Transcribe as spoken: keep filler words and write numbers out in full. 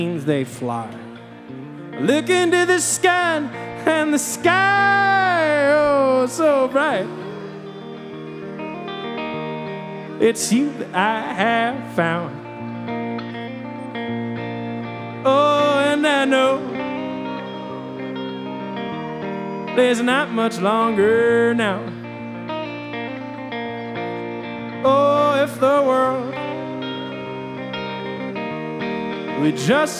they fly. Look into the sky, and the sky, oh, so bright. It's you that I have found. Oh, and I know there's not much longer now. Oh, if the world we just